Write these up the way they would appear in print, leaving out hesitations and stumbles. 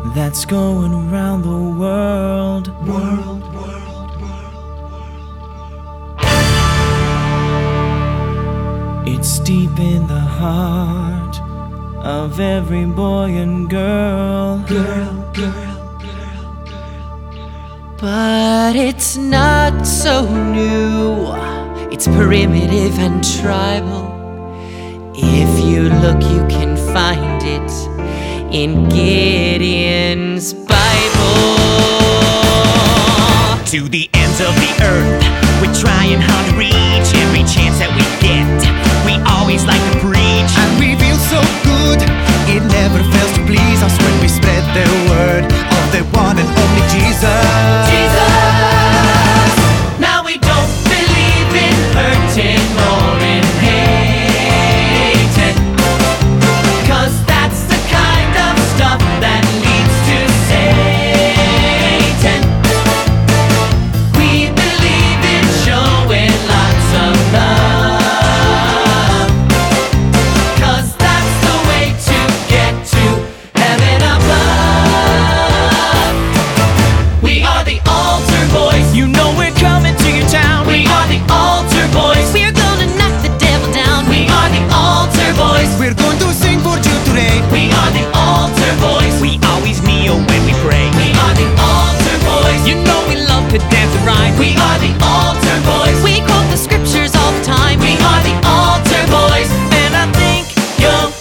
that's going around the world. It's deep in the heart of every boy and girl. But it's not so new. It's primitive and tribal. If you look, you can find it in Gideon's Bible. To the ends of the earth, we're trying hard to reach every chance that we get. We always like to preach, and we feel so good. It never fails to please us when we spread the word of the one and only Jesus. Now we don't believe in hurting or in hating, 'cause that's the kind of stuff that leads to Satan. We believe in showing lots of love, 'cause that's the way to get to heaven above. We are the altar boys. You know we're coming to your town. We are the altar boys. We're gonna knock the devil down. We are the altar boys. We're going to sing for you today. We are the altar boys. we always kneel when we pray. We are the altar boys. You know we love to dance and rhyme. We are the altar boys. We quote the scriptures all the time. We are the altar boys. And I think you'll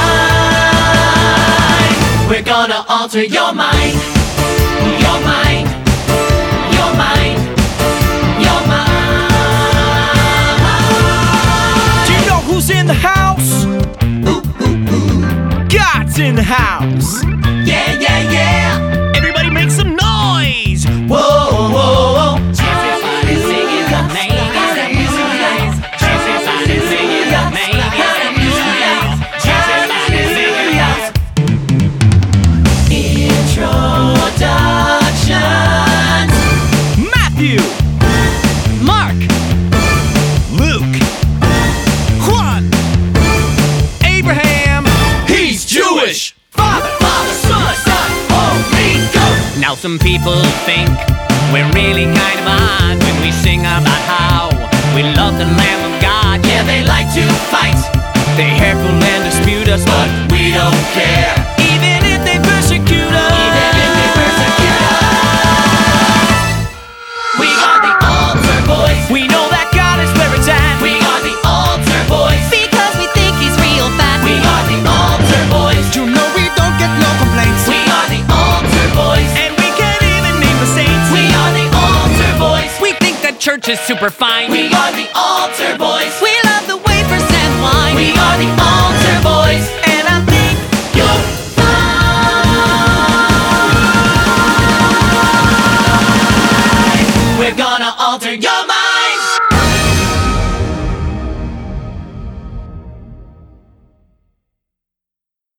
find we're gonna alter your mind. Your mind. Your mind. Your mind. Do you know who's in the house? God's in the house. Yeah, yeah, yeah. Everybody make some noise. Whoa, whoa, whoa. Everybody singing the name is the music. Everybody singing the name is the music. Everybody singing Introductions. Matthew, Mark. Luke, Juan, Abraham. He's Jewish. Father, Son, Holy Ghost. Now some people think we're really kind of odd when we sing about how we love the Lamb of God. Yeah, they like to fight, They heckle and dispute us, but we don't care. Even if they persecute us. Even if they persecute us. We are the altar boys. We know that God is where it's at. We are the altar boys. Because we think he's real fat. We are the altar boys. You know we don't get no complaints. We are the altar boys. And we can't even name the saints. We are the altar boys. we think that church is super fine. We are the altar boys. We